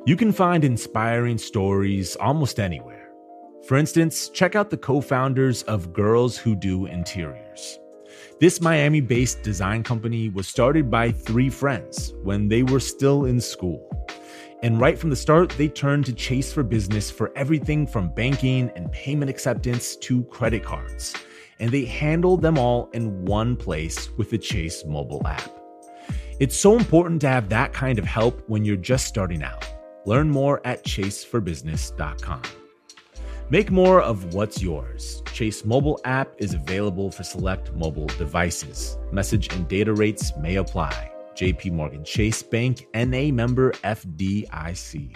You can find inspiring stories almost anywhere. For instance, check out the co-founders of Girls Who Do Interiors. This Miami-based design company was started by 3 friends when they were still in school. And right from the start, they turned to Chase for Business for everything from banking and payment acceptance to credit cards. And they handled them all in one place with the Chase mobile app. It's so important to have that kind of help when you're just starting out. Learn more at chaseforbusiness.com. Make more of what's yours. Chase mobile app is available for select mobile devices. Message and data rates may apply. JP Morgan Chase Bank, N.A. member FDIC.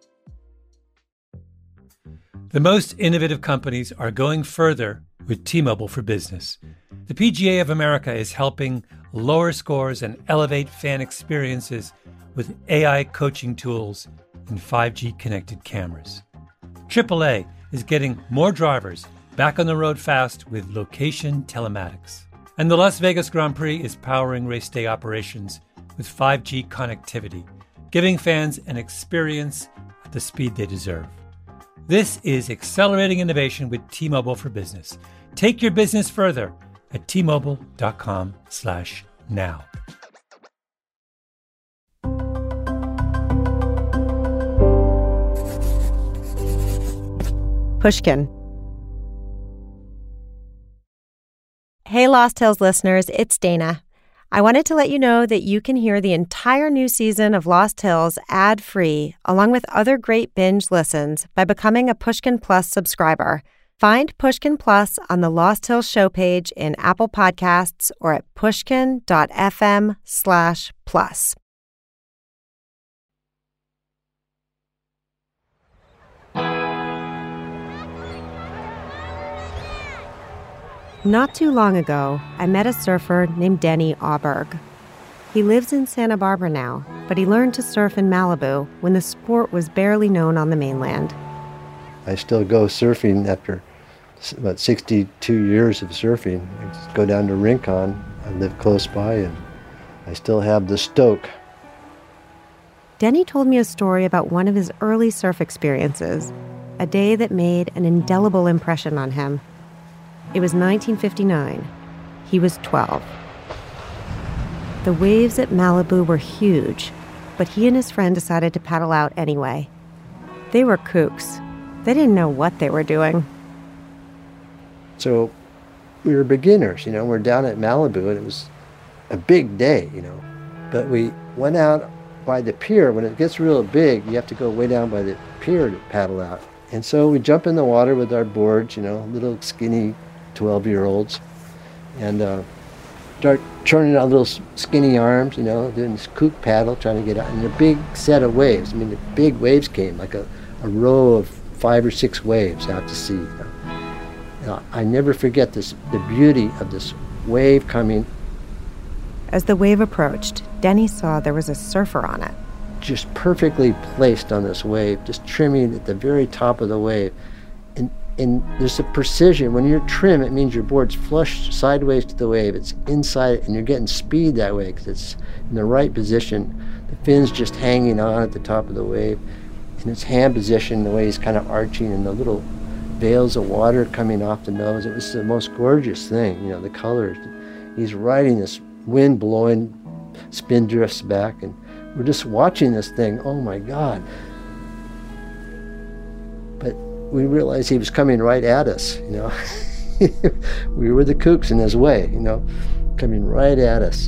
The most innovative companies are going further with T-Mobile for Business. The PGA of America is helping lower scores and elevate fan experiences with AI coaching tools and 5G connected cameras. AAA is getting more drivers back on the road fast with location telematics. And the Las Vegas Grand Prix is powering race day operations with 5G connectivity, giving fans an experience at the speed they deserve. This is accelerating innovation with T-Mobile for Business. Take your business further at T-Mobile.com/now. Pushkin. Hey, Lost Hills listeners, it's Dana. I wanted to let you know that you can hear the entire new season of Lost Hills ad-free, along with other great binge listens, by becoming a Pushkin Plus subscriber. Find Pushkin Plus on the Lost Hills show page in Apple Podcasts or at pushkin.fm/plus. Not too long ago, I met a surfer named Denny Auberg. He lives in Santa Barbara now, but he learned to surf in Malibu when the sport was barely known on the mainland. I still go surfing after about 62 years of surfing. I just go down to Rincon. I live close by, and I still have the stoke. Denny told me a story about one of his early surf experiences, a day that made an indelible impression on him. It was 1959. He was 12. The waves at Malibu were huge, but he and his friend decided to paddle out anyway. They were kooks. They didn't know what they were doing. So we were beginners, we're down at Malibu, and it was a big day, But we went out by the pier. When it gets real big, you have to go way down by the pier to paddle out. And so we jump in the water with our boards, little skinny 12-year-olds, and start churning out little skinny arms, doing this kook paddle, trying to get out. And a big set of waves. The big waves came, like a row of 5 or 6 waves out to sea. I never forget the beauty of this wave coming. As the wave approached, Denny saw there was a surfer on it. Just perfectly placed on this wave, just trimming at the very top of the wave. And there's a precision. When you're trim, it means your board's flush sideways to the wave. It's inside, and you're getting speed that way because it's in the right position. The fin's just hanging on at the top of the wave. In its hand position, the way he's kind of arching, and the little veils of water coming off the nose. It was the most gorgeous thing, the colors. He's riding this wind blowing spin drifts back, and we're just watching this thing. Oh my God. But we realized he was coming right at us, We were the kooks in his way, coming right at us.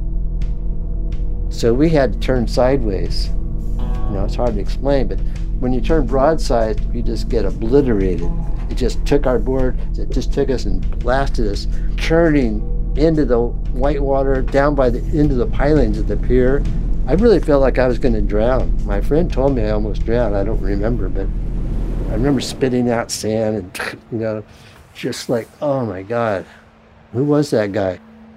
So we had to turn sideways. It's hard to explain, but when you turn broadside, you just get obliterated. It just took our board, it just took us and blasted us, churning into the white water, down by into the pilings of the pier. I really felt like I was going to drown. My friend told me I almost drowned. I don't remember, but I remember spitting out sand and, just like, oh my God, who was that guy?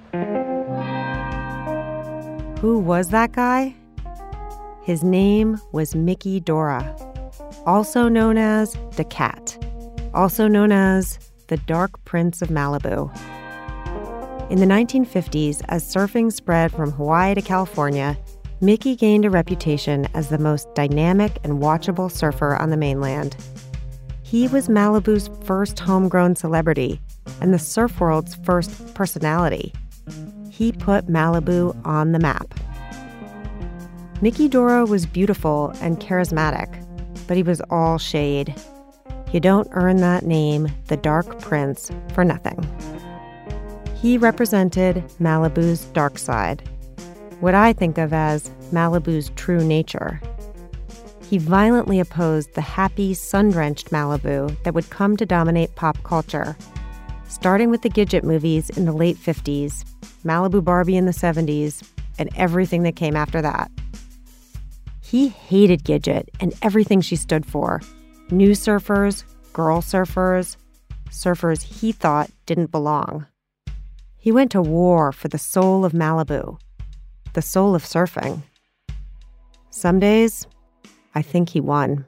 Who was that guy? His name was Mickey Dora, also known as the Cat, also known as the Dark Prince of Malibu. In the 1950s, as surfing spread from Hawaii to California, Mickey gained a reputation as the most dynamic and watchable surfer on the mainland. He was Malibu's first homegrown celebrity and the surf world's first personality. He put Malibu on the map. Mickey Dora was beautiful and charismatic, but he was all shade. You don't earn that name, the Dark Prince, for nothing. He represented Malibu's dark side, what I think of as Malibu's true nature. He violently opposed the happy, sun-drenched Malibu that would come to dominate pop culture, starting with the Gidget movies in the late 50s, Malibu Barbie in the 70s, and everything that came after that. He hated Gidget and everything she stood for. New surfers, girl surfers, surfers he thought didn't belong. He went to war for the soul of Malibu, the soul of surfing. Some days, I think he won.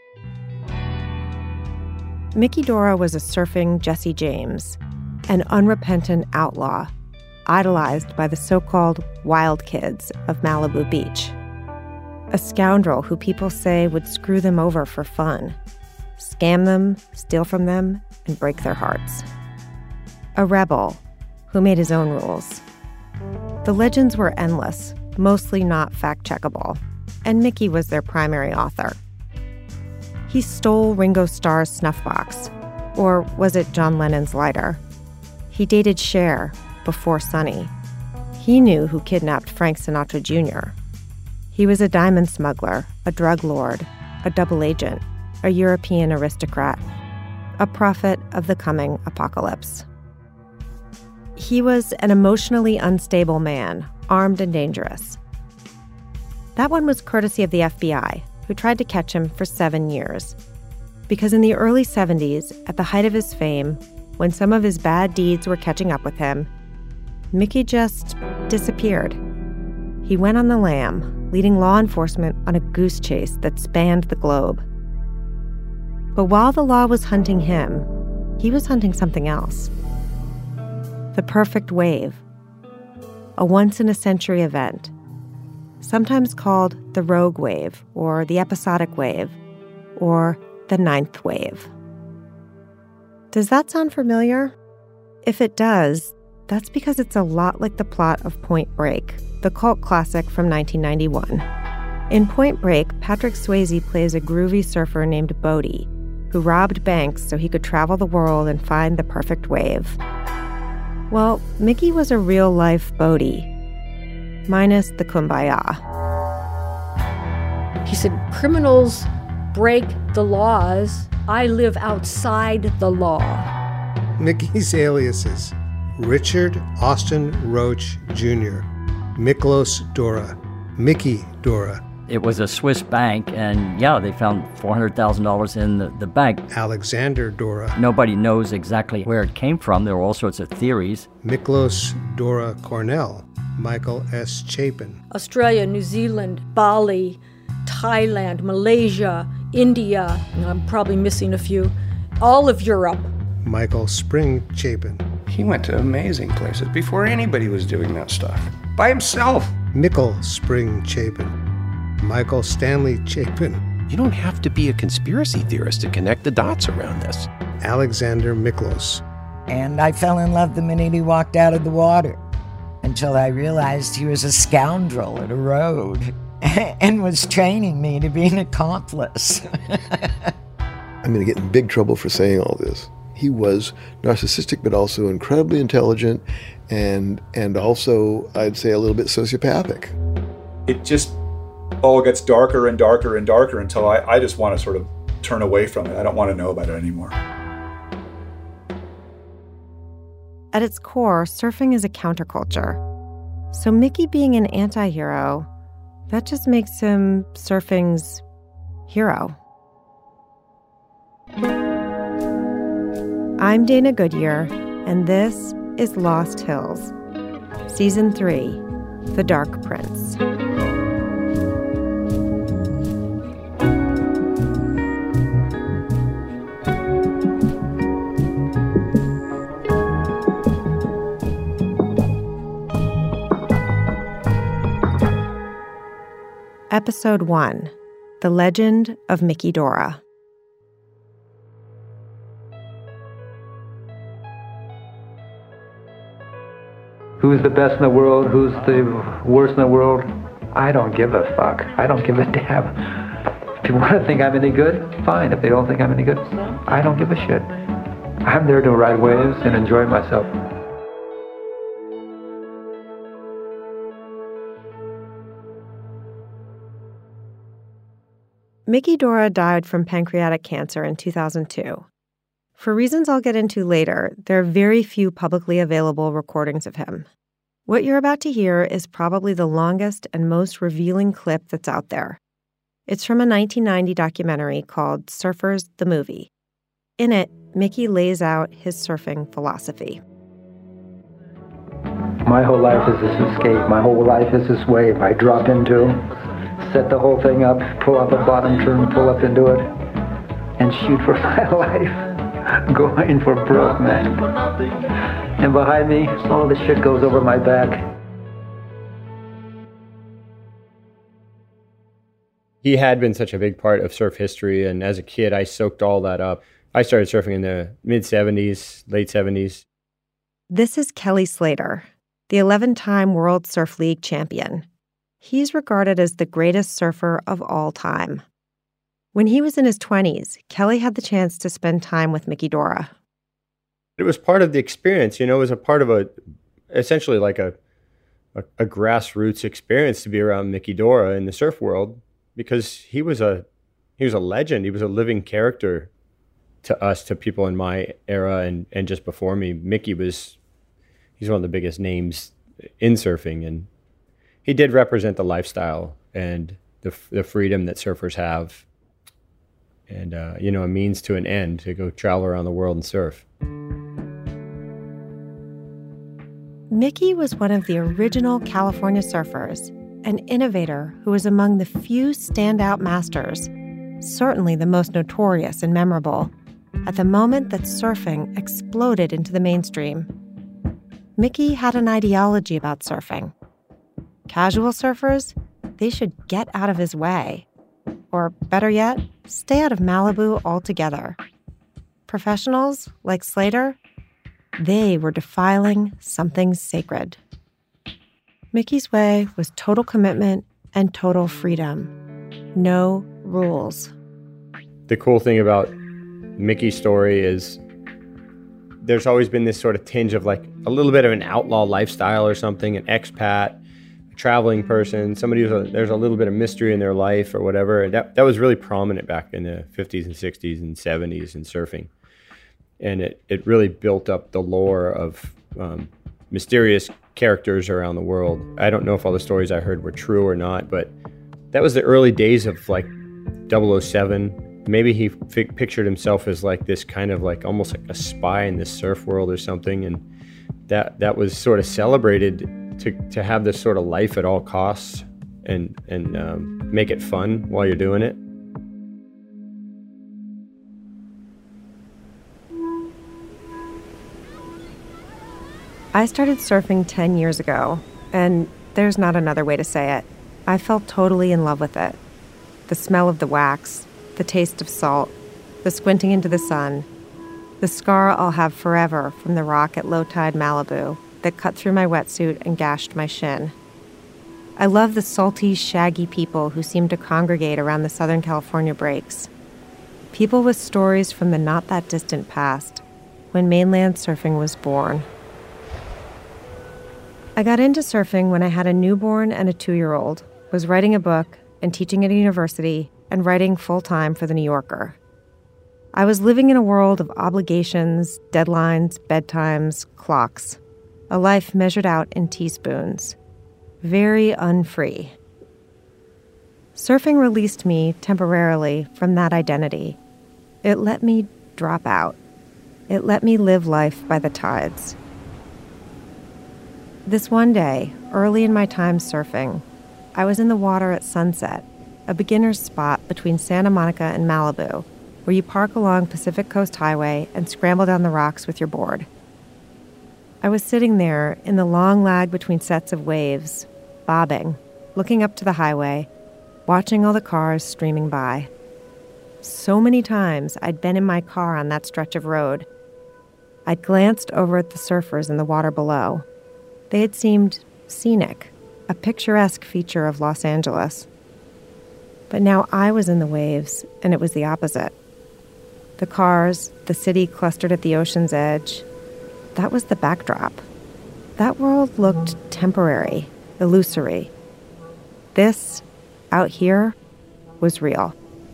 Mickey Dora was a surfing Jesse James, an unrepentant outlaw, idolized by the so-called wild kids of Malibu Beach. A scoundrel who people say would screw them over for fun, scam them, steal from them, and break their hearts. A rebel who made his own rules. The legends were endless, mostly not fact-checkable, and Mickey was their primary author. He stole Ringo Starr's snuffbox, or was it John Lennon's lighter? He dated Cher before Sonny. He knew who kidnapped Frank Sinatra Jr. He was a diamond smuggler, a drug lord, a double agent, a European aristocrat, a prophet of the coming apocalypse. He was an emotionally unstable man, armed and dangerous. That one was courtesy of the FBI, who tried to catch him for 7 years. Because in the early 70s, at the height of his fame, when some of his bad deeds were catching up with him, Mickey just disappeared. He went on the lam, leading law enforcement on a goose chase that spanned the globe. But while the law was hunting him, he was hunting something else. The perfect wave, a once-in-a-century event, sometimes called the rogue wave, or the episodic wave, or the ninth wave. Does that sound familiar? If it does, that's because it's a lot like the plot of Point Break, the cult classic from 1991. In Point Break, Patrick Swayze plays a groovy surfer named Bodie, who robbed banks so he could travel the world and find the perfect wave. Well, Mickey was a real-life Bodie, minus the kumbaya. He said, criminals break the laws. I live outside the law. Mickey's aliases: Richard Austin Roach Jr., Miklos Dora, Mickey Dora. It was a Swiss bank, and they found $400,000 in the bank. Alexander Dora. Nobody knows exactly where it came from. There were all sorts of theories. Miklos Dora Cornell, Michael S. Chapin. Australia, New Zealand, Bali, Thailand, Malaysia, India, I'm probably missing a few, all of Europe. Michael Spring Chapin. He went to amazing places before anybody was doing that stuff. By himself. Michael Spring Chapin. Michael Stanley Chapin. You don't have to be a conspiracy theorist to connect the dots around this. Alexander Miklos. And I fell in love the minute he walked out of the water, until I realized he was a scoundrel at a road and was training me to be an accomplice. I'm going to get in big trouble for saying all this. He was narcissistic, but also incredibly intelligent, and also, I'd say, a little bit sociopathic. It just all gets darker and darker and darker until I just want to sort of turn away from it. I don't want to know about it anymore. At its core, surfing is a counterculture. So Mickey being an anti-hero, that just makes him surfing's hero. I'm Dana Goodyear, and this is Lost Hills, Season 3, The Dark Prince. Episode 1, The Legend of Mickey Dora. Who's the best in the world? Who's the worst in the world? I don't give a fuck. I don't give a damn. If people want to think I'm any good, fine. If they don't think I'm any good, I don't give a shit. I'm there to ride waves and enjoy myself. Mickey Dora died from pancreatic cancer in 2002. For reasons I'll get into later, there are very few publicly available recordings of him. What you're about to hear is probably the longest and most revealing clip that's out there. It's from a 1990 documentary called Surfers the Movie. In it, Mickey lays out his surfing philosophy. My whole life is this escape. My whole life is this wave I drop into, set the whole thing up, pull up a bottom turn, pull up into it, and shoot for my life. Going for broke, man. And behind me, all the shit goes over my back. He had been such a big part of surf history, and as a kid, I soaked all that up. I started surfing in the mid-'70s, late 70s. This is Kelly Slater, the 11-time World Surf League champion. He's regarded as the greatest surfer of all time. When he was in his 20s, Kelly had the chance to spend time with Mickey Dora. It was part of the experience, it was a part of essentially like a grassroots experience to be around Mickey Dora in the surf world, because he was a legend. He was a living character to us, to people in my era and just before me. He's one of the biggest names in surfing, and he did represent the lifestyle and the freedom that surfers have. And, a means to an end to go travel around the world and surf. Mickey was one of the original California surfers, an innovator who was among the few standout masters, certainly the most notorious and memorable, at the moment that surfing exploded into the mainstream. Mickey had an ideology about surfing. Casual surfers, they should get out of his way. Or better yet, stay out of Malibu altogether. Professionals, like Slater, they were defiling something sacred. Mickey's way was total commitment and total freedom. No rules. The cool thing about Mickey's story is there's always been this sort of tinge of like a little bit of an outlaw lifestyle or something, an expat, traveling person, somebody there's a little bit of mystery in their life or whatever. And that was really prominent back in the 50s and 60s and 70s in surfing. And it really built up the lore of mysterious characters around the world. I don't know if all the stories I heard were true or not, but that was the early days of like 007. Maybe he pictured himself as like this kind of like almost like a spy in this surf world or something. And that was sort of celebrated to have this sort of life at all costs and make it fun while you're doing it. I started surfing 10 years ago, and there's not another way to say it. I fell totally in love with it. The smell of the wax, the taste of salt, the squinting into the sun, the scar I'll have forever from the rock at low tide Malibu that cut through my wetsuit and gashed my shin. I love the salty, shaggy people who seem to congregate around the Southern California breaks. People with stories from the not-that-distant past, when mainland surfing was born. I got into surfing when I had a newborn and a 2-year-old, was writing a book and teaching at a university and writing full-time for The New Yorker. I was living in a world of obligations, deadlines, bedtimes, clocks. A life measured out in teaspoons. Very unfree. Surfing released me temporarily from that identity. It let me drop out. It let me live life by the tides. This one day, early in my time surfing, I was in the water at Sunset, a beginner's spot between Santa Monica and Malibu, where you park along Pacific Coast Highway and scramble down the rocks with your board. I was sitting there in the long lag between sets of waves, bobbing, looking up to the highway, watching all the cars streaming by. So many times I'd been in my car on that stretch of road. I'd glanced over at the surfers in the water below. They had seemed scenic, a picturesque feature of Los Angeles. But now I was in the waves, and it was the opposite. The cars, the city clustered at the ocean's edge, that was the backdrop. That world looked temporary, illusory. This, out here, was real.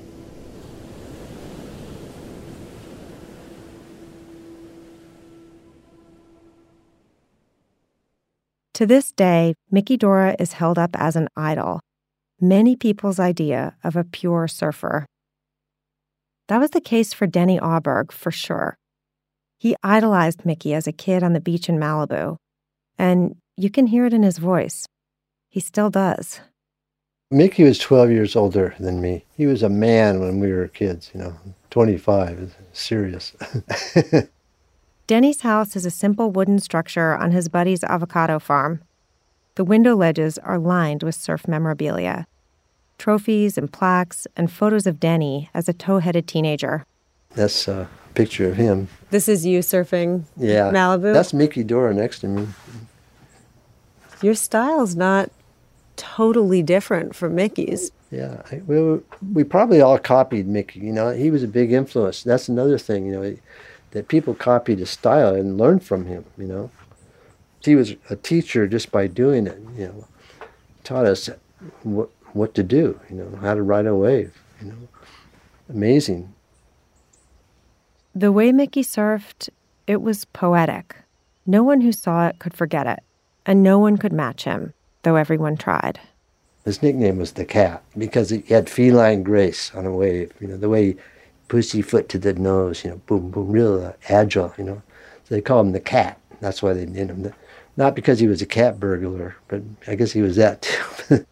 To this day, Mickey Dora is held up as an idol, many people's idea of a pure surfer. That was the case for Denny Auberg, for sure. He idolized Mickey as a kid on the beach in Malibu, and you can hear it in his voice. He still does. Mickey was 12 years older than me. He was a man when we were kids, 25, it's serious. Denny's house is a simple wooden structure on his buddy's avocado farm. The window ledges are lined with surf memorabilia. Trophies and plaques and photos of Denny as a tow-headed teenager. That's a picture of him. This is you surfing Malibu? That's Mickey Dora next to me. Your style's not totally different from Mickey's. Yeah, we probably all copied Mickey. He was a big influence. That's another thing, that people copied his style and learned from him, He was a teacher just by doing it, taught us what to do, how to ride a wave, Amazing. The way Mickey surfed, it was poetic. No one who saw it could forget it, and no one could match him, though everyone tried. His nickname was the Cat because he had feline grace on a wave, the way he pussyfoot to the nose, boom, boom, real agile, So they call him the Cat. That's why they named him. Not because he was a cat burglar, but I guess he was that too.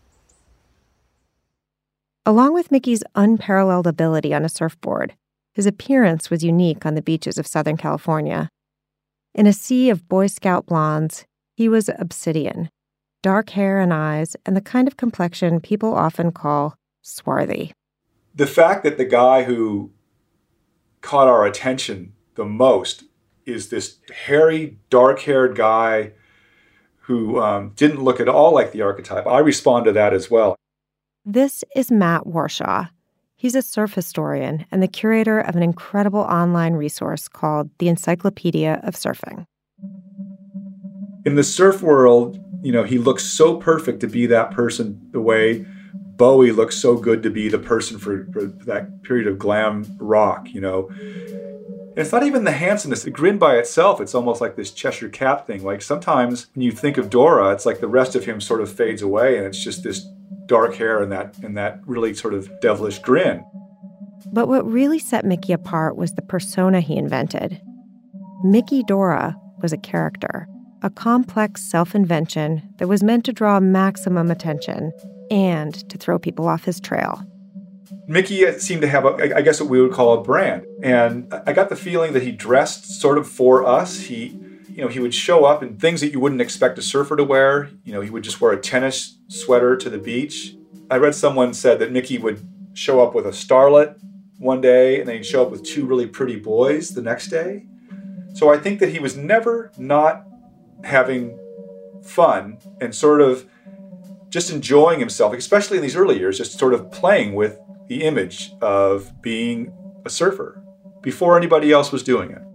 Along with Mickey's unparalleled ability on a surfboard, his appearance was unique on the beaches of Southern California. In a sea of Boy Scout blondes, he was obsidian, dark hair and eyes, and the kind of complexion people often call swarthy. The fact that the guy who caught our attention the most is this hairy, dark-haired guy who didn't look at all like the archetype. I respond to that as well. This is Matt Warshaw. He's a surf historian and the curator of an incredible online resource called the Encyclopedia of Surfing. In the surf world, he looks so perfect to be that person the way Bowie looks so good to be the person for that period of glam rock, And it's not even the handsomeness. The grin by itself, it's almost like this Cheshire Cat thing. Like sometimes when you think of Dora, it's like the rest of him sort of fades away and it's just this dark hair and that really sort of devilish grin. But what really set Mickey apart was the persona he invented. Mickey Dora was a character, a complex self-invention that was meant to draw maximum attention and to throw people off his trail. Mickey seemed to have, I guess, what we would call a brand. And I got the feeling that he dressed sort of for us. He would show up in things that you wouldn't expect a surfer to wear. He would just wear a tennis sweater to the beach. I read someone said that Mickey would show up with a starlet one day and then he'd show up with two really pretty boys the next day. So I think that he was never not having fun and sort of just enjoying himself, especially in these early years, just sort of playing with the image of being a surfer before anybody else was doing it.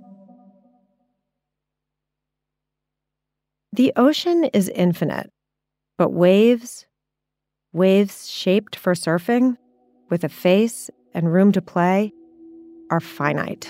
The ocean is infinite, but waves shaped for surfing, with a face and room to play, are finite.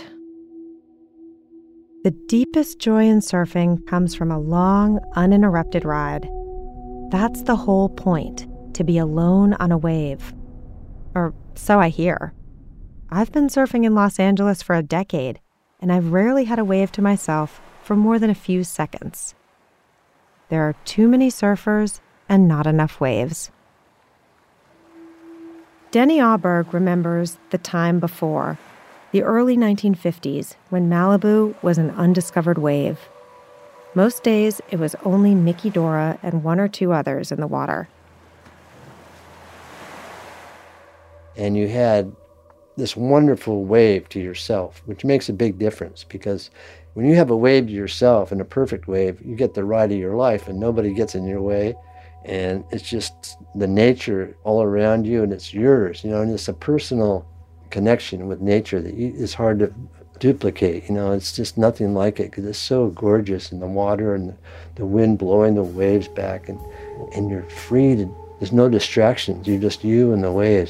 The deepest joy in surfing comes from a long, uninterrupted ride. That's the whole point, to be alone on a wave. Or so I hear. I've been surfing in Los Angeles for a decade, and I've rarely had a wave to myself for more than a few seconds. There are too many surfers and not enough waves. Denny Auberg remembers the time before, the early 1950s, when Malibu was an undiscovered wave. Most days, it was only Mickey Dora and one or two others in the water. and you had this wonderful wave to yourself, which makes a big difference, because when you have a wave to yourself and a perfect wave, you get the ride of your life and nobody gets in your way. And it's just the nature all around you and it's yours, and it's a personal connection with nature that is hard to duplicate. It's just nothing like it because it's so gorgeous, and the water and the wind blowing the waves back, and you're free to, there's no distractions. You're just you and the waves.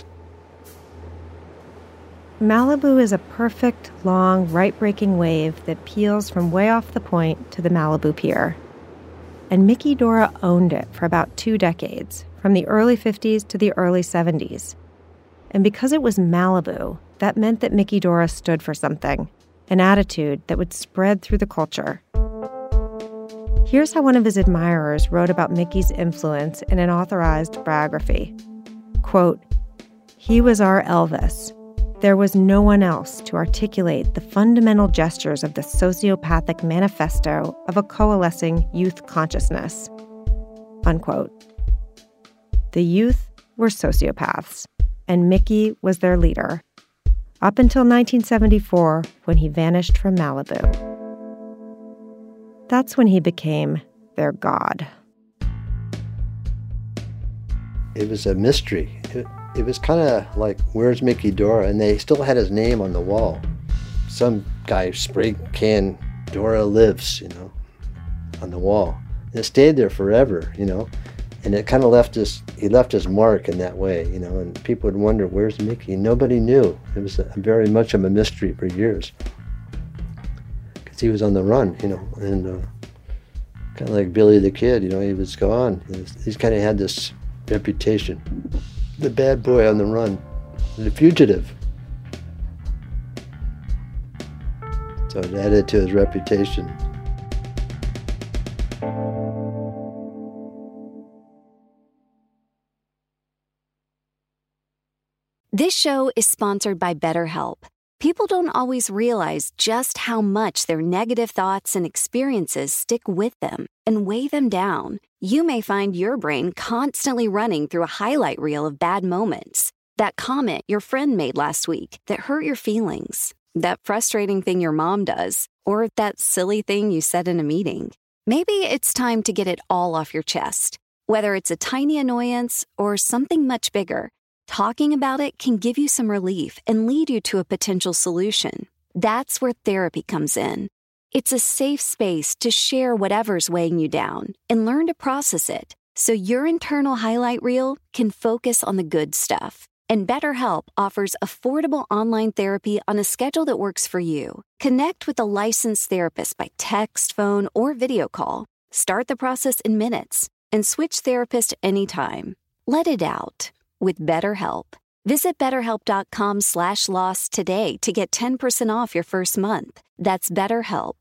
Malibu is a perfect, long, right-breaking wave that peels from way off the point to the Malibu Pier. And Mickey Dora owned it for about 2 decades, from the early 50s to the early 70s. And because it was Malibu, that meant that Mickey Dora stood for something, an attitude that would spread through the culture. Here's how one of his admirers wrote about Mickey's influence in an authorized biography. Quote, "He was our Elvis. There was no one else to articulate the fundamental gestures of the sociopathic manifesto of a coalescing youth consciousness." Unquote. The youth were sociopaths, and Mickey was their leader, up until 1974, when he vanished from Malibu. That's when he became their god. It was a mystery. It was kind of like, where's Mickey Dora? And they still had his name on the wall. Some guy spray can Dora lives, on the wall. And it stayed there forever, and it kind of he left his mark in that way, and people would wonder, where's Mickey? Nobody knew. It was very much of a mystery for years. Because he was on the run, and kind of like Billy the Kid, he was gone. He's kind of had this reputation. The bad boy on the run, the fugitive. So it added to his reputation. This show is sponsored by BetterHelp. People don't always realize just how much their negative thoughts and experiences stick with them and weigh them down. You may find your brain constantly running through a highlight reel of bad moments. That comment your friend made last week that hurt your feelings. That frustrating thing your mom does. Or that silly thing you said in a meeting. Maybe it's time to get it all off your chest. Whether it's a tiny annoyance or something much bigger, talking about it can give you some relief and lead you to a potential solution. That's where therapy comes in. It's a safe space to share whatever's weighing you down and learn to process it so your internal highlight reel can focus on the good stuff. And BetterHelp offers affordable online therapy on a schedule that works for you. Connect with a licensed therapist by text, phone, or video call. Start the process in minutes and switch therapist anytime. Let it out with BetterHelp. Visit BetterHelp.com/lost today to get 10% off your first month. That's BetterHelp,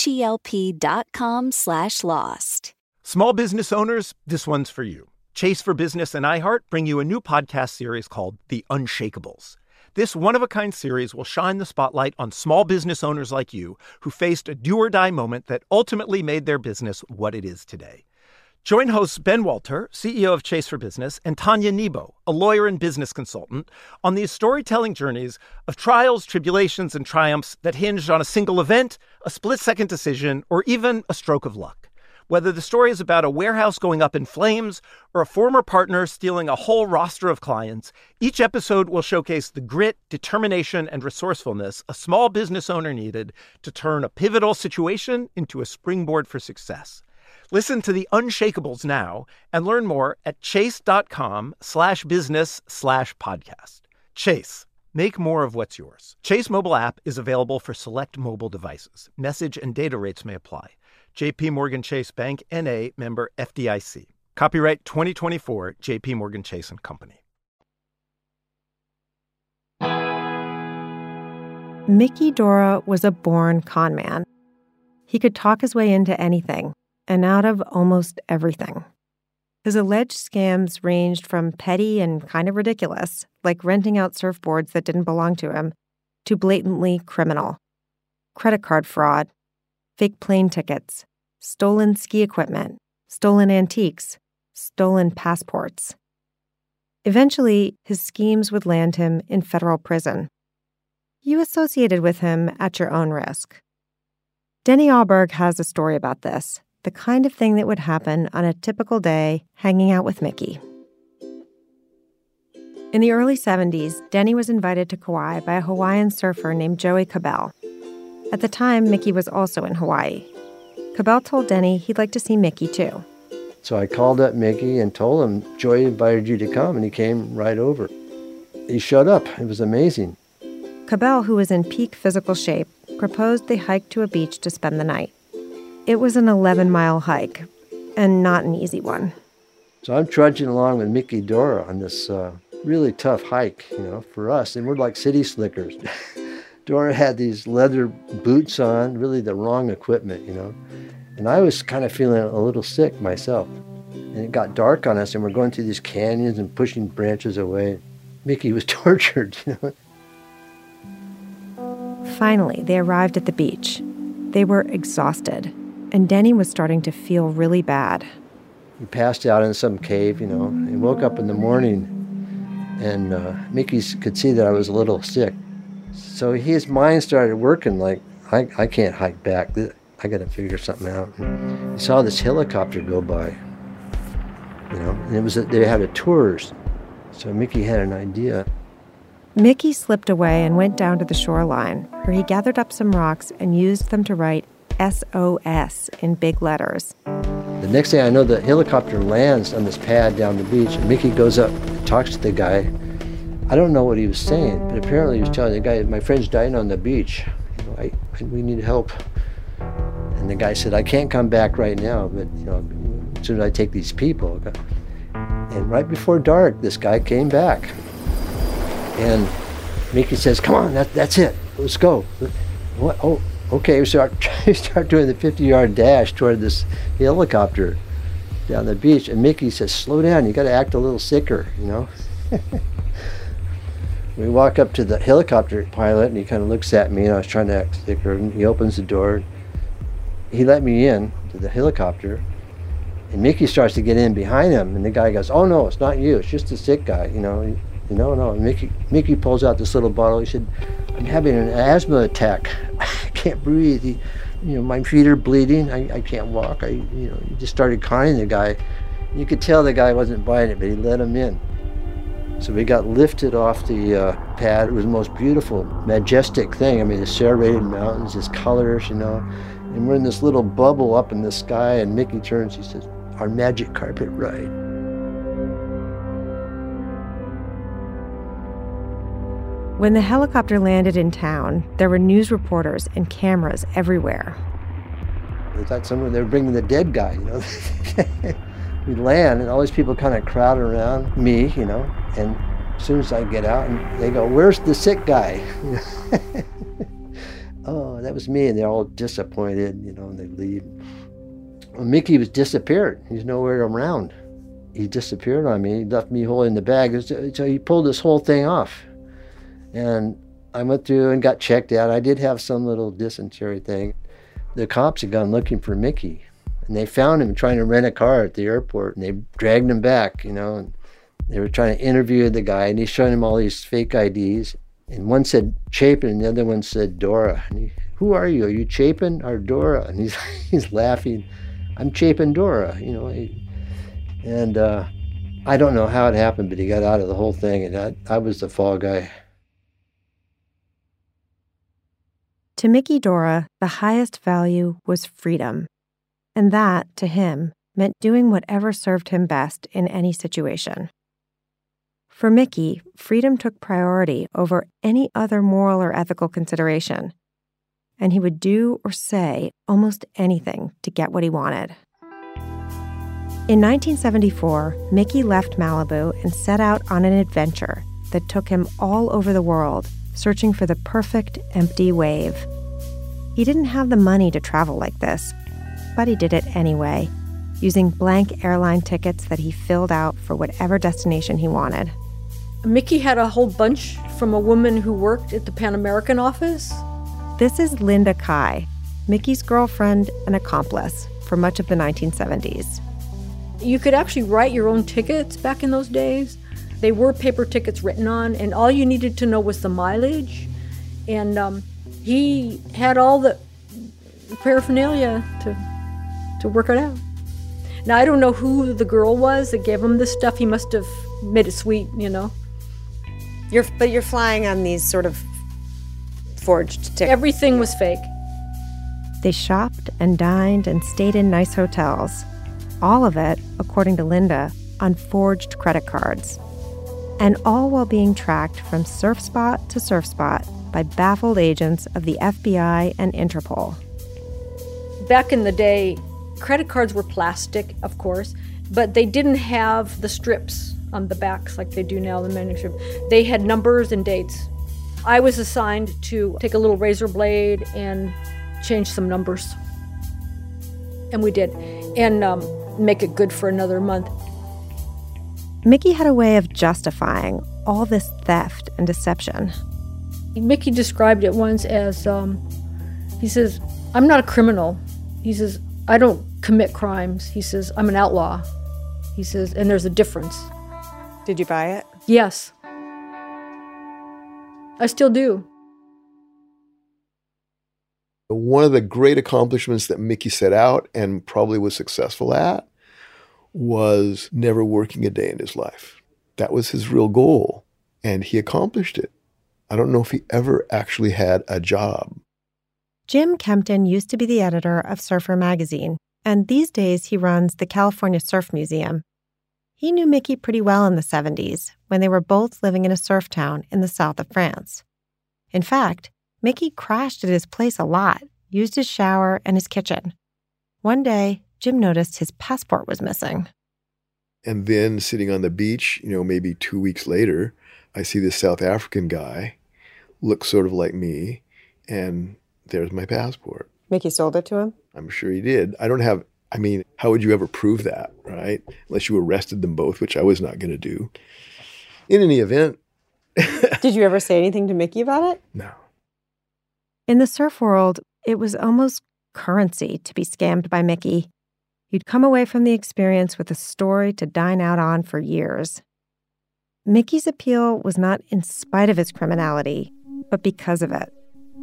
HELP.com/lost. Small business owners, this one's for you. Chase for Business and iHeart bring you a new podcast series called The Unshakables. This one-of-a-kind series will shine the spotlight on small business owners like you who faced a do-or-die moment that ultimately made their business what it is today. Join hosts Ben Walter, CEO of Chase for Business, and Tanya Nebo, a lawyer and business consultant, on these storytelling journeys of trials, tribulations, and triumphs that hinged on a single event, a split-second decision, or even a stroke of luck. Whether the story is about a warehouse going up in flames or a former partner stealing a whole roster of clients, each episode will showcase the grit, determination, and resourcefulness a small business owner needed to turn a pivotal situation into a springboard for success. Listen to The Unshakables now and learn more at chase.com/business/podcast. Chase, make more of what's yours. Chase mobile app is available for select mobile devices. Message and data rates may apply. J.P. Morgan Chase Bank, N.A., member FDIC. Copyright 2024, J.P. Morgan Chase & Company. Mickey Dora was a born con man. He could talk his way into anything and out of almost everything. His alleged scams ranged from petty and kind of ridiculous, like renting out surfboards that didn't belong to him, to blatantly criminal. Credit card fraud, fake plane tickets, stolen ski equipment, stolen antiques, stolen passports. Eventually, his schemes would land him in federal prison. You associated with him at your own risk. Denny Alberg has a story about this, the kind of thing that would happen on a typical day hanging out with Mickey. In the early 70s, Denny was invited to Kauai by a Hawaiian surfer named Joey Cabell. At the time, Mickey was also in Hawaii. Cabell told Denny he'd like to see Mickey, too. So I called up Mickey and told him, Joey invited you to come, and he came right over. He showed up. It was amazing. Cabell, who was in peak physical shape, proposed they hike to a beach to spend the night. It was an 11-mile hike, and not an easy one. So I'm trudging along with Mickey Dora on this really tough hike, for us, and we're like city slickers. Dora had these leather boots on, really the wrong equipment, And I was kind of feeling a little sick myself. And it got dark on us, and we're going through these canyons and pushing branches away. Mickey was tortured, Finally, they arrived at the beach. They were exhausted, and Denny was starting to feel really bad. He passed out in some cave, and woke up in the morning, and Mickey could see that I was a little sick. So his mind started working like, I can't hike back. I got to figure something out. And he saw this helicopter go by, and they had a tours. So Mickey had an idea. Mickey slipped away and went down to the shoreline, where he gathered up some rocks and used them to write SOS in big letters. The next thing I know, the helicopter lands on this pad down the beach, and Mickey goes up and talks to the guy. I don't know what he was saying, but apparently he was telling the guy, my friend's dying on the beach. We need help. And the guy said, I can't come back right now, but as soon as I take these people. And right before dark, this guy came back. And Mickey says, come on, that's it. Let's go. What? Oh, okay. We start doing the 50-yard dash toward this helicopter down the beach. And Mickey says, slow down. You got to act a little sicker, We walk up to the helicopter pilot, and he kind of looks at me, and I was trying to act sicker. And he opens the door. He let me in to the helicopter. And Mickey starts to get in behind him. And the guy goes, oh, no, it's not you. It's just a sick guy, No. Mickey pulls out this little bottle. He said, I'm having an asthma attack. I can't breathe. My feet are bleeding. I can't walk. He just started conning the guy. You could tell the guy wasn't buying it, but he let him in. So we got lifted off the pad. It was the most beautiful, majestic thing. The serrated mountains, this colors, And we're in this little bubble up in the sky, and Mickey turns, he says, our magic carpet ride. When the helicopter landed in town, there were news reporters and cameras everywhere. I thought they were bringing the dead guy, We land, and all these people kind of crowd around me, and as soon as I get out, and they go, where's the sick guy? Oh, that was me, and they're all disappointed, and they leave. Well, Mickey was disappeared. He's nowhere around. He disappeared on me. He left me holding the bag. So he pulled this whole thing off. And I went through and got checked out. I did have some little dysentery thing. The cops had gone looking for Mickey, and they found him trying to rent a car at the airport, and they dragged him back, and they were trying to interview the guy, and he's showing him all these fake IDs. And one said Chapin, and the other one said Dora. And who are you? Are you Chapin or Dora? And he's laughing. I'm Chapin Dora, And I don't know how it happened, but he got out of the whole thing, and I was the fall guy. To Mickey Dora, the highest value was freedom. And that, to him, meant doing whatever served him best in any situation. For Mickey, freedom took priority over any other moral or ethical consideration. And he would do or say almost anything to get what he wanted. In 1974, Mickey left Malibu and set out on an adventure that took him all over the world, searching for the perfect empty wave. He didn't have the money to travel like this, but he did it anyway, using blank airline tickets that he filled out for whatever destination he wanted. Mickey had a whole bunch from a woman who worked at the Pan American office. This is Linda Kai, Mickey's girlfriend and accomplice for much of the 1970s. You could actually write your own tickets back in those days. They were paper tickets written on, and all you needed to know was the mileage. And he had all the paraphernalia to work it out. Now, I don't know who the girl was that gave him this stuff. He must have made it sweet, you know. But you're flying on these sort of forged tickets. Everything was fake. They shopped and dined and stayed in nice hotels. All of it, according to Linda, on forged credit cards. And all while being tracked from surf spot to surf spot by baffled agents of the FBI and Interpol. Back in the day, credit cards were plastic, of course, but they didn't have the strips on the backs like they do now, the manuscript. They had numbers and dates. I was assigned to take a little razor blade and change some numbers. And we did. And make it good for another month. Mickey had a way of justifying all this theft and deception. Mickey described it once as, he says, I'm not a criminal. He says, I don't commit crimes. He says, I'm an outlaw. He says, and there's a difference. Did you buy it? Yes. I still do. One of the great accomplishments that Mickey set out and probably was successful at was never working a day in his life. That was his real goal, and he accomplished it. I don't know if he ever actually had a job. Jim Kempton used to be the editor of Surfer magazine, and these days he runs the California Surf Museum. He knew Mickey pretty well in the 70s, when they were both living in a surf town in the south of France. In fact, Mickey crashed at his place a lot, used his shower and his kitchen. One day, Jim noticed his passport was missing. And then sitting on the beach, maybe 2 weeks later, I see this South African guy, looks sort of like me, and there's my passport. Mickey sold it to him? I'm sure he did. How would you ever prove that, right? Unless you arrested them both, which I was not going to do. In any event. Did you ever say anything to Mickey about it? No. In the surf world, it was almost currency to be scammed by Mickey. You'd come away from the experience with a story to dine out on for years. Mickey's appeal was not in spite of his criminality, but because of it.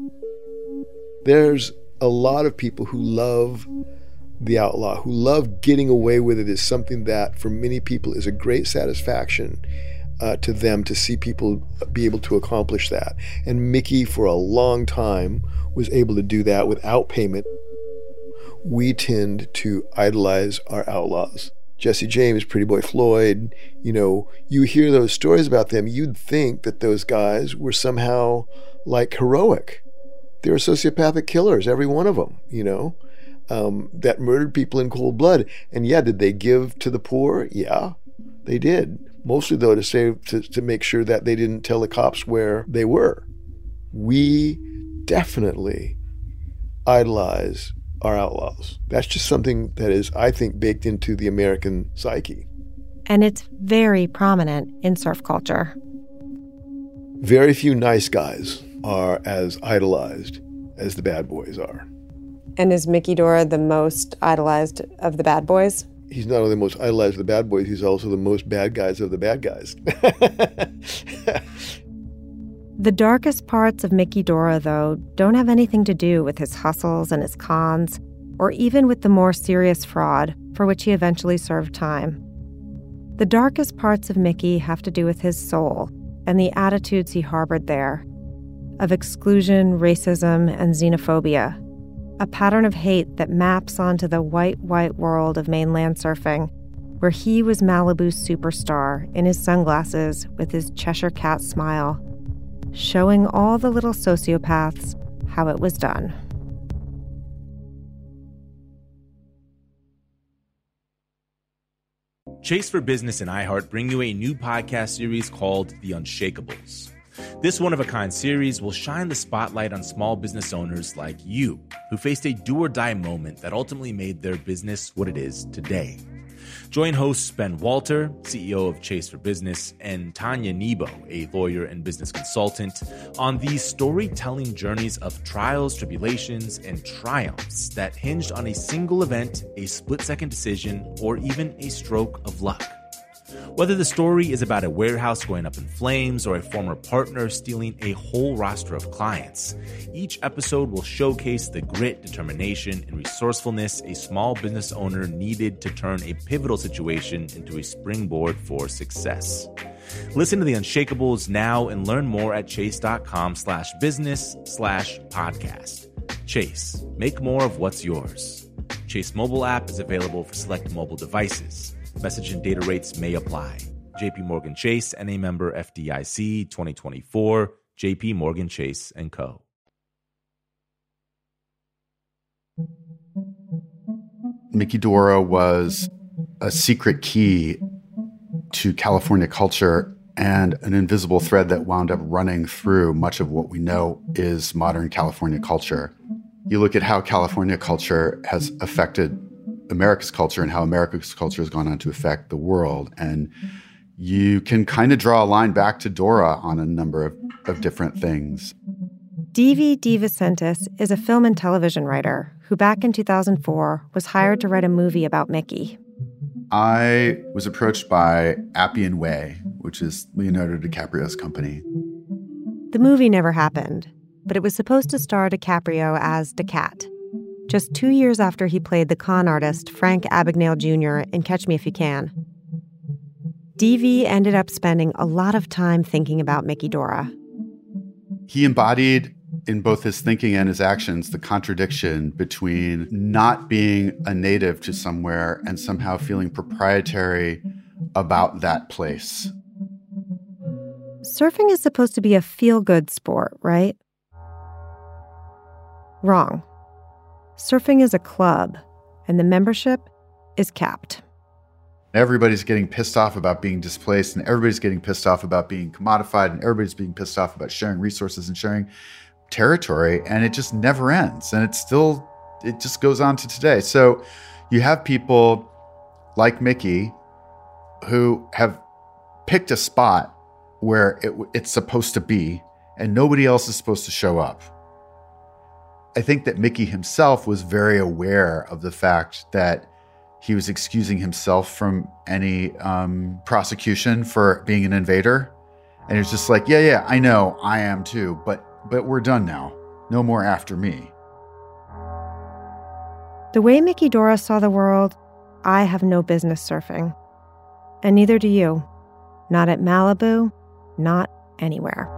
There's a lot of people who love the outlaw, who love getting away with it, is something that for many people is a great satisfaction to them to see people be able to accomplish that. And Mickey, for a long time, was able to do that without payment. We tend to idolize our outlaws. Jesse James, Pretty Boy Floyd, you hear those stories about them, you'd think that those guys were somehow like heroic. They were sociopathic killers, every one of them, that murdered people in cold blood. And yeah, did they give to the poor? Yeah, they did. Mostly, though, to make sure that they didn't tell the cops where they were. We definitely idolize our outlaws. That's just something that is, I think, baked into the American psyche. And it's very prominent in surf culture. Very few nice guys are as idolized as the bad boys are. And is Mickey Dora the most idolized of the bad boys? He's not only the most idolized of the bad boys, he's also the most bad guys of the bad guys. The darkest parts of Mickey Dora, though, don't have anything to do with his hustles and his cons, or even with the more serious fraud for which he eventually served time. The darkest parts of Mickey have to do with his soul and the attitudes he harbored there, of exclusion, racism, and xenophobia, a pattern of hate that maps onto the white world of mainland surfing, where he was Malibu's superstar in his sunglasses with his Cheshire Cat smile, showing all the little sociopaths how it was done. Chase for Business and iHeart bring you a new podcast series called The Unshakables. This one-of-a-kind series will shine the spotlight on small business owners like you, who faced a do-or-die moment that ultimately made their business what it is today. Join hosts Ben Walter, CEO of Chase for Business, and Tanya Nebo, a lawyer and business consultant, on these storytelling journeys of trials, tribulations, and triumphs that hinged on a single event, a split-second decision, or even a stroke of luck. Whether the story is about a warehouse going up in flames or a former partner stealing a whole roster of clients, each episode will showcase the grit, determination, and resourcefulness a small business owner needed to turn a pivotal situation into a springboard for success. Listen to The Unshakables now and learn more at chase.com/business/podcast. Chase, make more of what's yours. Chase mobile app is available for select mobile devices. Message and data rates may apply. JP Morgan Chase, N.A. member FDIC, 2024, JP Morgan Chase & Co. Mickey Dora was a secret key to California culture and an invisible thread that wound up running through much of what we know is modern California culture. You look at how California culture has affected America's culture and how America's culture has gone on to affect the world, and you can kind of draw a line back to Dora on a number of different things. D.V. DeVincentis is a film and television writer who back in 2004 was hired to write a movie about Mickey. I was approached by Appian Way, which is Leonardo DiCaprio's company. The movie never happened, but it was supposed to star DiCaprio as DeCat, just 2 years after he played the con artist Frank Abagnale Jr. in Catch Me If You Can. DV ended up spending a lot of time thinking about Mickey Dora. He embodied in both his thinking and his actions the contradiction between not being a native to somewhere and somehow feeling proprietary about that place. Surfing is supposed to be a feel-good sport, right? Wrong. Surfing is a club, and the membership is capped. Everybody's getting pissed off about being displaced, and everybody's getting pissed off about being commodified, and everybody's being pissed off about sharing resources and sharing territory, and it just never ends. And it just goes on to today. So you have people like Mickey who have picked a spot where it's supposed to be, and nobody else is supposed to show up. I think that Mickey himself was very aware of the fact that he was excusing himself from any prosecution for being an invader. And it's just like, yeah, I know, I am too, but we're done now. No more after me. The way Mickey Dora saw the world, I have no business surfing. And neither do you. Not at Malibu, not anywhere.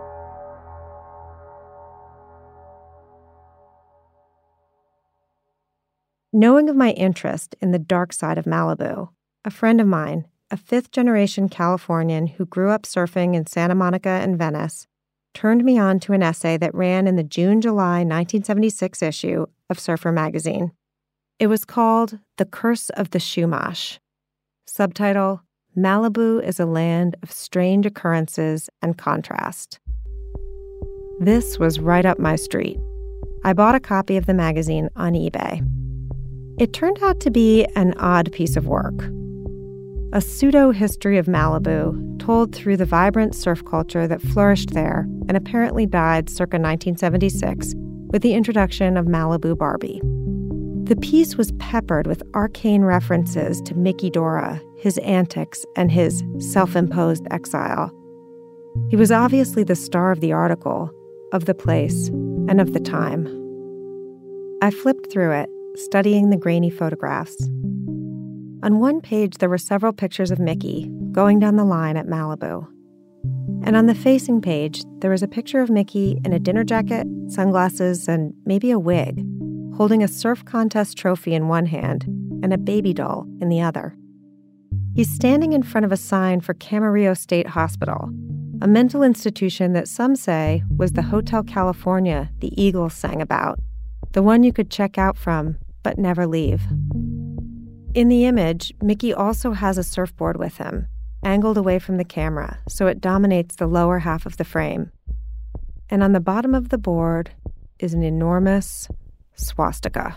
Knowing of my interest in the dark side of Malibu, a friend of mine, a fifth-generation Californian who grew up surfing in Santa Monica and Venice, turned me on to an essay that ran in the June-July 1976 issue of Surfer magazine. It was called The Curse of the Chumash. Subtitle, Malibu is a land of strange occurrences and contrast. This was right up my street. I bought a copy of the magazine on eBay. It turned out to be an odd piece of work. A pseudo-history of Malibu told through the vibrant surf culture that flourished there and apparently died circa 1976 with the introduction of Malibu Barbie. The piece was peppered with arcane references to Mickey Dora, his antics, and his self-imposed exile. He was obviously the star of the article, of the place, and of the time. I flipped through it, studying the grainy photographs. On one page, there were several pictures of Mickey going down the line at Malibu. And on the facing page, there was a picture of Mickey in a dinner jacket, sunglasses, and maybe a wig, holding a surf contest trophy in one hand and a baby doll in the other. He's standing in front of a sign for Camarillo State Hospital, a mental institution that some say was the Hotel California the Eagles sang about, the one you could check out from but never leave. In the image, Mickey also has a surfboard with him, angled away from the camera so it dominates the lower half of the frame. And on the bottom of the board is an enormous swastika.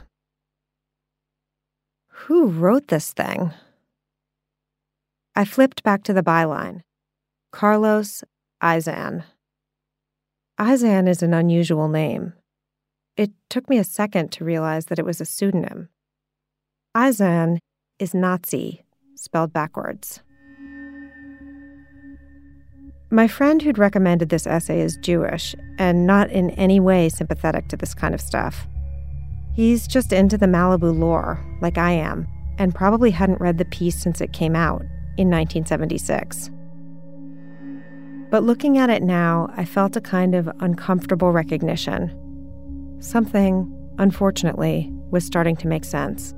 Who wrote this thing? I flipped back to the byline. Carlos Izan. Izan is an unusual name. It took me a second to realize that it was a pseudonym. Izan is Nazi, spelled backwards. My friend who'd recommended this essay is Jewish and not in any way sympathetic to this kind of stuff. He's just into the Malibu lore, like I am, and probably hadn't read the piece since it came out in 1976. But looking at it now, I felt a kind of uncomfortable recognition. Something, unfortunately, was starting to make sense.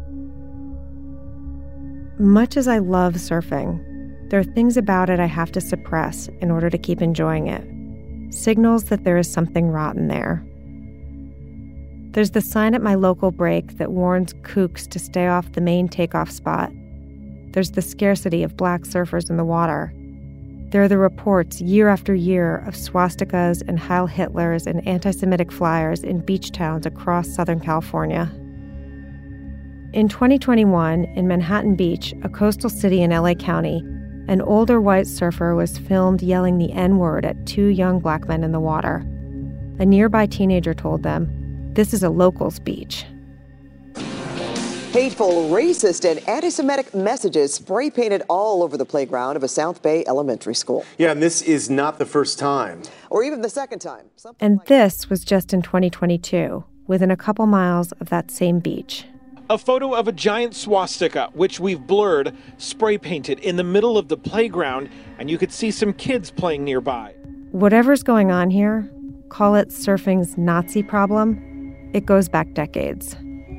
Much as I love surfing, there are things about it I have to suppress in order to keep enjoying it. Signals that there is something rotten there. There's the sign at my local break that warns kooks to stay off the main takeoff spot. There's the scarcity of black surfers in the water. There are the reports year after year of swastikas and Heil Hitlers and anti-Semitic flyers in beach towns across Southern California. In 2021, in Manhattan Beach, a coastal city in LA County, an older white surfer was filmed yelling the N-word at two young black men in the water. A nearby teenager told them, "This is a locals' beach." Hateful, racist, and anti-Semitic messages spray-painted all over the playground of a South Bay elementary school. Yeah, and this is not the first time. Or even the second time. And this was just in 2022, within a couple miles of that same beach. A photo of a giant swastika, which we've blurred, spray-painted in the middle of the playground, and you could see some kids playing nearby. Whatever's going on here, call it surfing's Nazi problem, it goes back decades.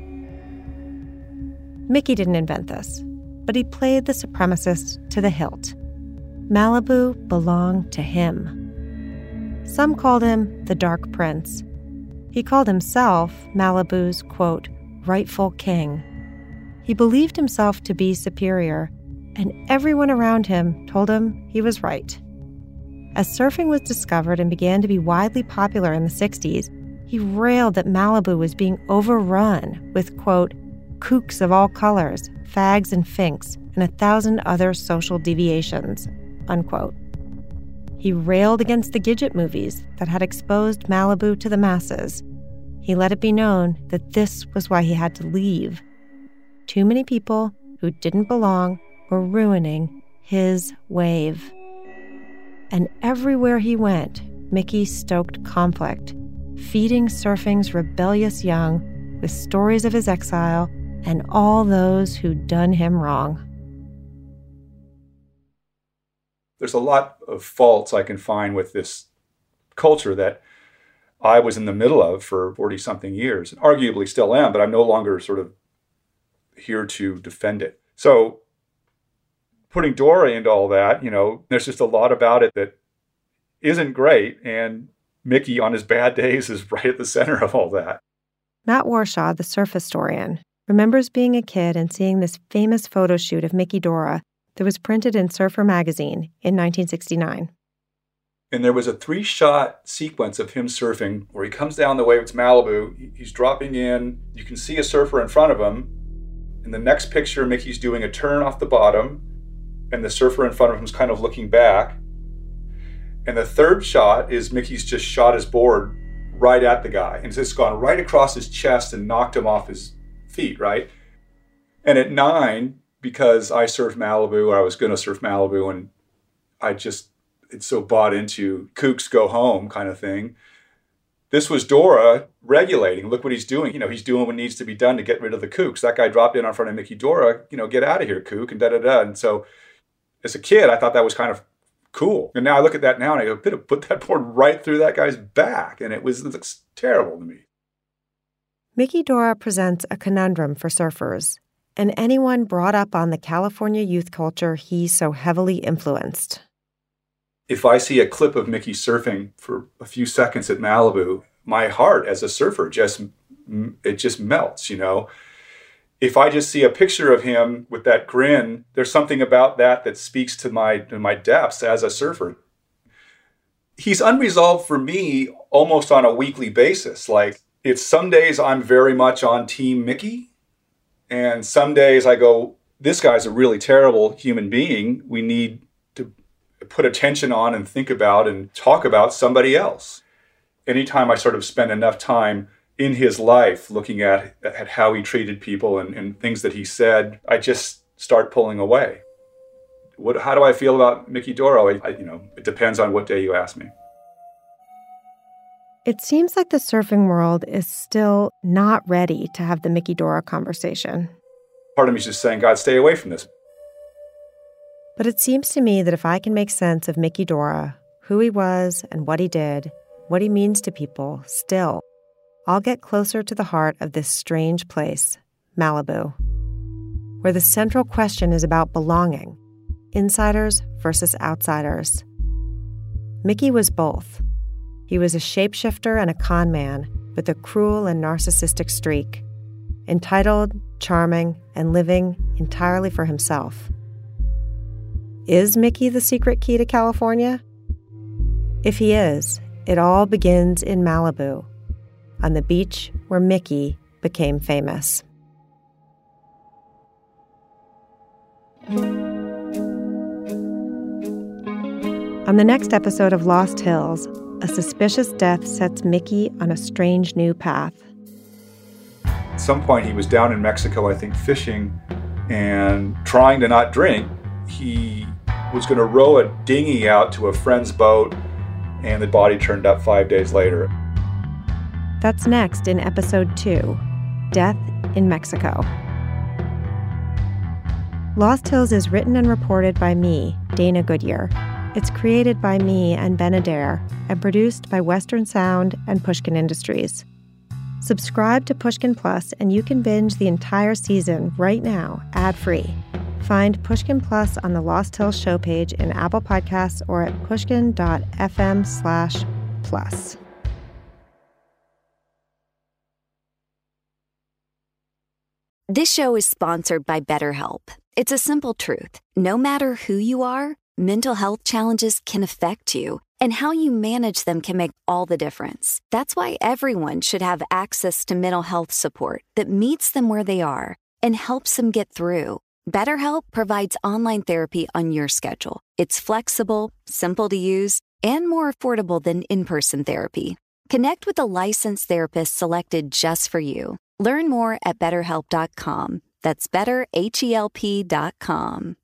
Mickey didn't invent this, but he played the supremacist to the hilt. Malibu belonged to him. Some called him the Dark Prince. He called himself Malibu's, quote, rightful king. He believed himself to be superior, and everyone around him told him he was right. As surfing was discovered and began to be widely popular in the 60s, he railed that Malibu was being overrun with, quote, kooks of all colors, fags and finks, and 1,000 other social deviations, unquote. He railed against the Gidget movies that had exposed Malibu to the masses. He let it be known that this was why he had to leave. Too many people who didn't belong were ruining his wave. And everywhere he went, Mickey stoked conflict, feeding surfing's rebellious young with stories of his exile and all those who'd done him wrong. There's a lot of faults I can find with this culture that I was in the middle of for 40-something years, and arguably still am, but I'm no longer sort of here to defend it. So putting Dora into all that, there's just a lot about it that isn't great, and Mickey on his bad days is right at the center of all that. Matt Warshaw, the surf historian, remembers being a kid and seeing this famous photo shoot of Mickey Dora that was printed in Surfer magazine in 1969. And there was a 3-shot sequence of him surfing where he comes down the wave. It's Malibu. He's dropping in. You can see a surfer in front of him. In the next picture, Mickey's doing a turn off the bottom, and the surfer in front of him is kind of looking back. And the third shot is Mickey's just shot his board right at the guy, and it's just gone right across his chest and knocked him off his feet, right? And at 9, because I surf Malibu, or I was going to surf Malibu, and it's so bought into kooks go home kind of thing. This was Dora regulating. Look what he's doing. He's doing what needs to be done to get rid of the kooks. That guy dropped in front of Mickey Dora, get out of here, kook, and da-da-da. And so as a kid, I thought that was kind of cool. And now I look at that now and I go, could have put that board right through that guy's back. And it looks terrible to me. Mickey Dora presents a conundrum for surfers and anyone brought up on the California youth culture he so heavily influenced. If I see a clip of Mickey surfing for a few seconds at Malibu, my heart as a surfer just melts, If I just see a picture of him with that grin, there's something about that speaks to my depths as a surfer. He's unresolved for me almost on a weekly basis. Like, it's some days I'm very much on Team Mickey, and some days I go, this guy's a really terrible human being. We need to put attention on and think about and talk about somebody else. Anytime I sort of spend enough time in his life looking at how he treated people and things that he said, I just start pulling away. How do I feel about Mickey Doro? It depends on what day you ask me. It seems like the surfing world is still not ready to have the Mickey Dora conversation. Part of me is just saying, God, stay away from this. But it seems to me that if I can make sense of Mickey Dora, who he was and what he did, what he means to people, still, I'll get closer to the heart of this strange place, Malibu, where the central question is about belonging, insiders versus outsiders. Mickey was both. He was a shapeshifter and a con man with a cruel and narcissistic streak, entitled, charming, and living entirely for himself. Is Mickey the secret key to California? If he is, it all begins in Malibu, on the beach where Mickey became famous. On the next episode of Lost Hills, a suspicious death sets Mickey on a strange new path. At some point, he was down in Mexico, I think, fishing and trying to not drink. He was going to row a dinghy out to a friend's boat, and the body turned up 5 days later. That's next in episode 2, Death in Mexico. Lost Hills is written and reported by me, Dana Goodyear. It's created by me and Ben Adair and produced by Western Sound and Pushkin Industries. Subscribe to Pushkin Plus and you can binge the entire season right now, ad-free. Find Pushkin Plus on the Lost Hills show page in Apple Podcasts or at pushkin.fm/plus. This show is sponsored by BetterHelp. It's a simple truth. No matter who you are, mental health challenges can affect you, and how you manage them can make all the difference. That's why everyone should have access to mental health support that meets them where they are and helps them get through. BetterHelp provides online therapy on your schedule. It's flexible, simple to use, and more affordable than in-person therapy. Connect with a licensed therapist selected just for you. Learn more at BetterHelp.com. That's BetterHelp.com.